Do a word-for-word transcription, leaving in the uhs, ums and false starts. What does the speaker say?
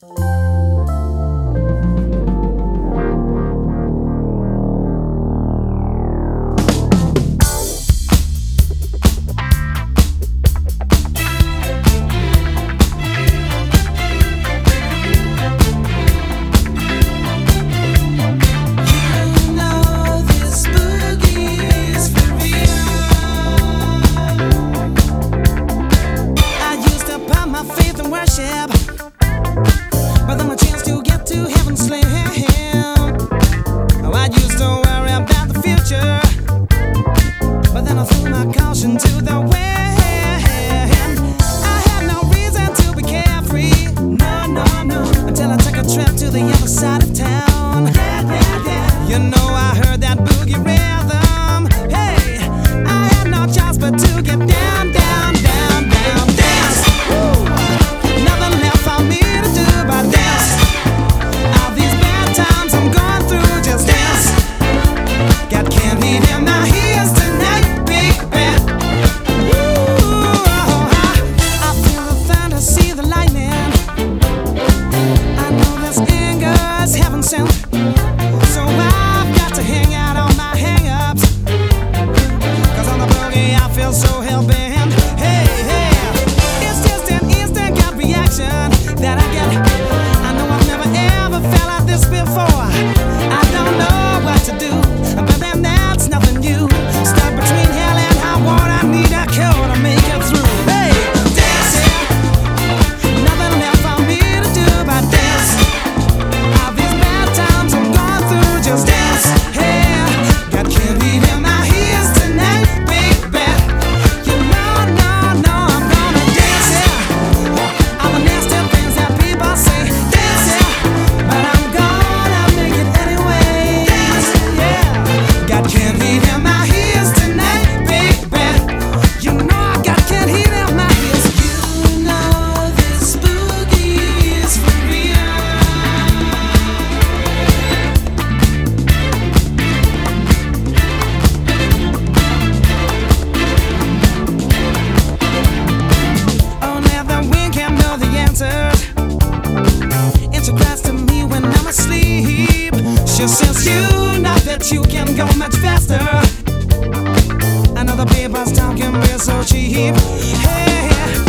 But then a chance to get to heaven slim. Oh, I used to worry about the future, but then I threw my caution to the wind. I had no reason to be carefree, no, no, no, until I took a trip to the other side of town. You know I heard that boogie rhythm. Hey, I had no choice but to get down, down, down, down, dance. Woo. Nothing left for me to do but dance. All these bad times I'm going through, just dance. Got candy in my ears tonight, baby. Woo. I feel the thunder, see the lightning. I know this anger is heaven sent, so I've got to hang out on my hang-ups. Cause on the boogie I feel so hell-bent. Hey, hey, it's just an instant gut reaction that I get. I know I've never ever felt like this before. I don't know what to do, but then that's nothing new. Stuck between hell and high water, I need a cure to make it through. Hey, dance, yeah. Nothing left for me to do but dance. All these bad times I'm going through, just dance. Hey, got candy in my ears tonight, baby. You know, no, no, I'm gonna dance, yeah. All the nasty things that people say, dance, yeah. But I'm gonna make it anyway. Dance, yeah. Got candy in my ears tonight, baby. You know I got candy in my ears. You know this boogie is for real. Oh, now the wind can't know the answers. It's a cries to me when I'm asleep. She says you know that you can go much faster. I know the people's talking real so cheap. Hey,